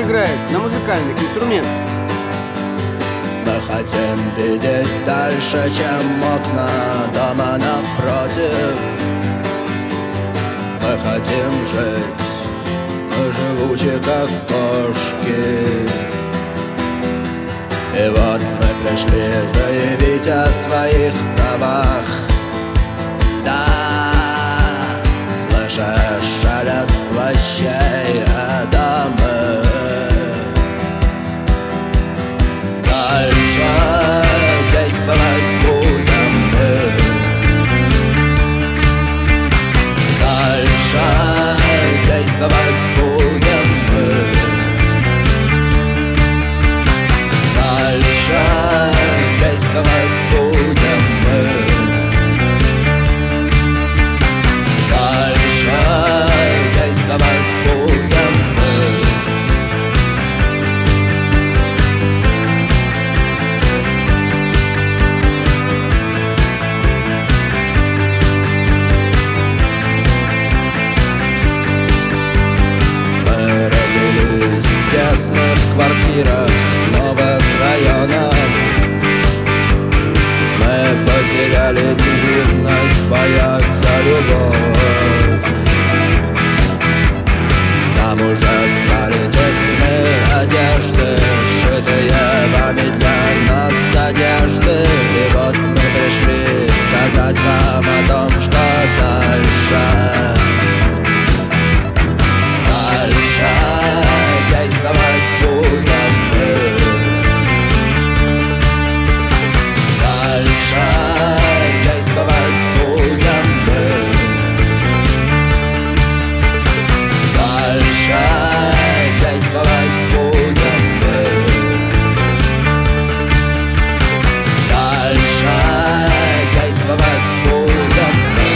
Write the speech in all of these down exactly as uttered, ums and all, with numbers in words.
играет на музыкальных инструментах. Мы хотим видеть дальше, чем окна дома напротив. Мы хотим жить, мы живучи, как кошки. И вот мы пришли заявить о своих правах. Да, слышишь шелест плащей Адамы. Дальше действовать будем мы. Дальше действовать будем мы. Дальше действовать будем мы. Дальше действовать будем мы. Мы родились в тесных квартирах новых районов. Мы потеряли невинность, боясь за любовь. Нам уже стали тесны одежды, сшитые вами для нас одежды. И вот мы пришли сказать вам о том, что дальше. Дальше действовать будем мы. Дальше действовать будем мы. Дальше действовать будем мы. Дальше действовать будем мы.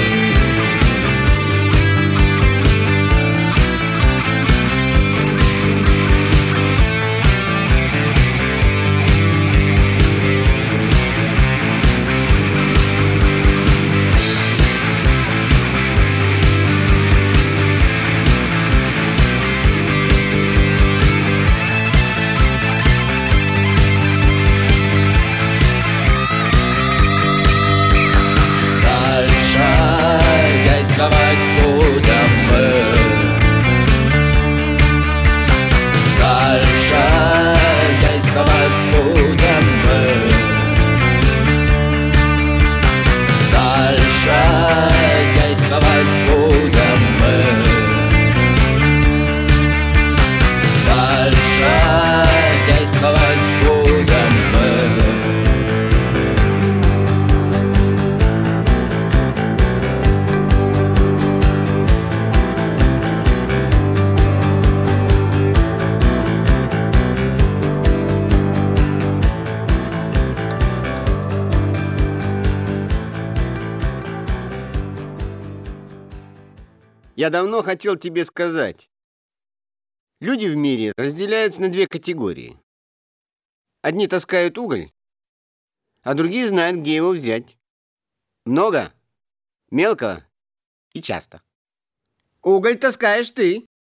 Действовать будем мы. Дальше действовать будем мы. Дальше действовать будем мы. Дальше действовать будем мы. Я давно хотел тебе сказать. Люди в мире разделяются на две категории. Одни таскают уголь, а другие знают, где его взять. Много, мелко и часто. Уголь таскаешь ты.